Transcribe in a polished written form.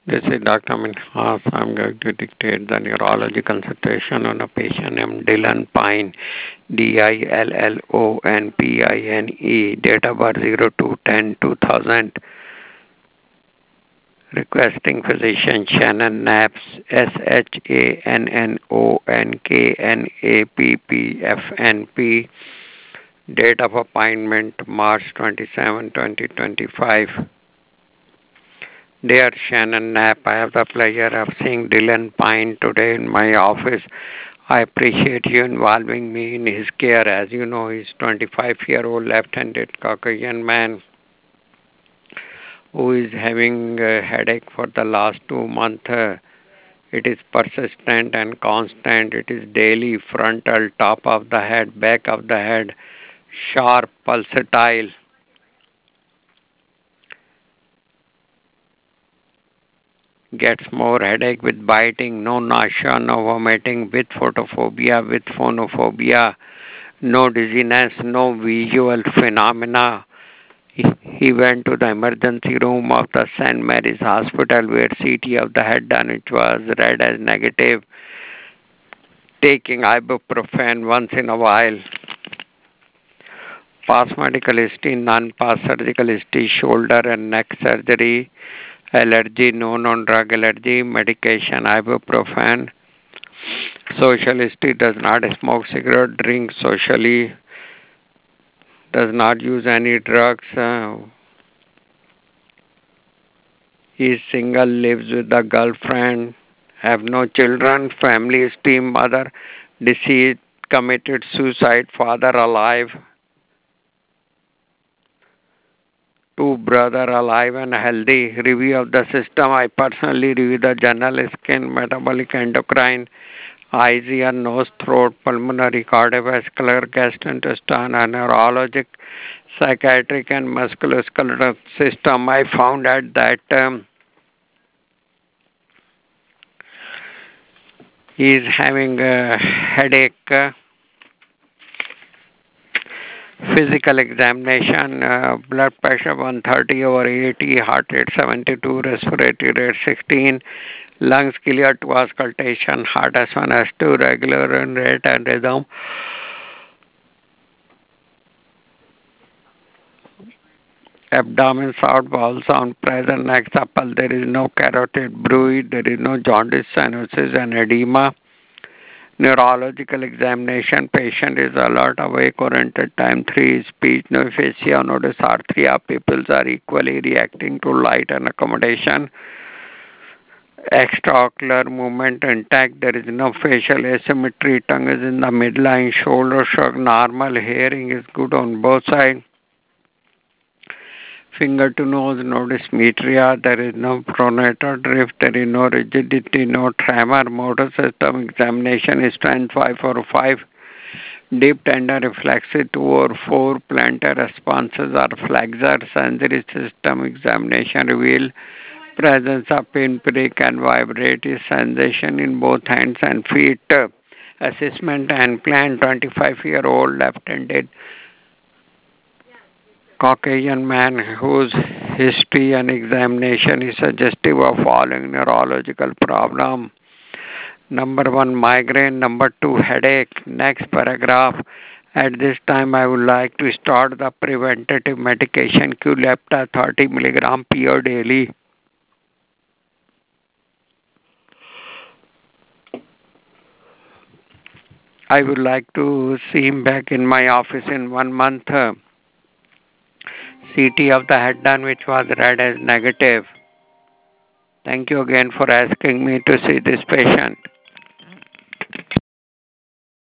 This is Dr. Minhas. I'm going to dictate the neurological situation on a patient named Dylan Pine, Dillonpine, date of birth 02/10/2000. Requesting physician Shannon Knapp, SHANNONKNAPPFNP, date of appointment March 27, 2025. Dear Shannon Knapp, I have the pleasure of seeing Dylan Pine today in my office. I appreciate you involving me in his care. As you know, he's 25-year-old left-handed Caucasian man who is having a headache for the last 2 months. It is persistent and constant. It is daily, frontal, top of the head, back of the head, sharp, pulsatile. Gets more headache with biting, no nausea, no vomiting, with photophobia, with phonophobia, no dizziness, no visual phenomena. He went to the emergency room of the St. Mary's Hospital where CT of the head done, which was read as negative, taking ibuprofen once in a while. Past medical history, non-past surgical history, shoulder and neck surgery, allergy, no non-drug allergy, medication, ibuprofen. Social history, does not smoke cigarette, drink socially, does not use any drugs. He is single, lives with a girlfriend, have no children, family history, mother deceased, committed suicide, father alive, two brother alive and healthy. Review of the system. I personally review the general skin, metabolic, endocrine, eyes, ear, nose, throat, pulmonary, cardiovascular, gastrointestinal, and neurologic, psychiatric, and musculoskeletal system. I found out that he is having a headache. Physical examination, blood pressure 130/80, heart rate 72, respiratory rate 16, lungs clear to auscultation, heart S1, S2, regular in rate and rhythm. Abdomen sound, bowel sound, present, neck supple. There is no carotid bruit, there is no jaundice, cyanosis, and edema. Neurological examination, patient is alert, awake, oriented, time 3, speech, no aphasia, no dysarthria, pupils are equally reacting to light and accommodation. Extraocular movement intact, there is no facial asymmetry, tongue is in the midline, shoulder shrug normal, hearing is good on both sides. Finger to nose, no dysmetria, there is no pronator drift, there is no rigidity, no tremor, motor system examination is strength 5/5, deep tender reflexive 2/4, plantar responses are flexor, sensory system examination reveal presence of pinprick and vibratory sensation in both hands and feet. Assessment and plan, 25-year-old left-handed Caucasian man whose history and examination is suggestive of following neurological problem. Number 1, migraine. Number 2, headache. Next paragraph. At this time, I would like to start the preventative medication Qulipta 30 milligram per daily. I would like to see him back in my office in 1 month. CT of the head done, which was read as negative. Thank you again for asking me to see this patient.